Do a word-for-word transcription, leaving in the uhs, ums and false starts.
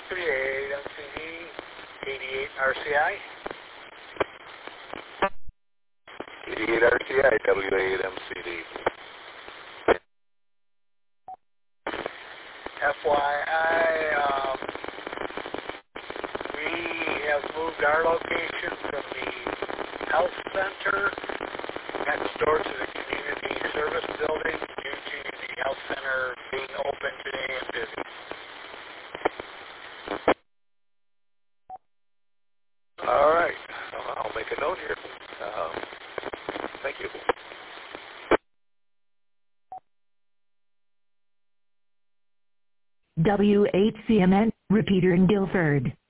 three eight M C D, eighty-eight R C I. eighty-eight R C I, W eight M C D. F Y I, um, we have moved our location from the health center next door to the community service building due to the health center being open today and busy. All right. I'll make a note here. Um, thank you. W eight C M N, repeater in Guilford.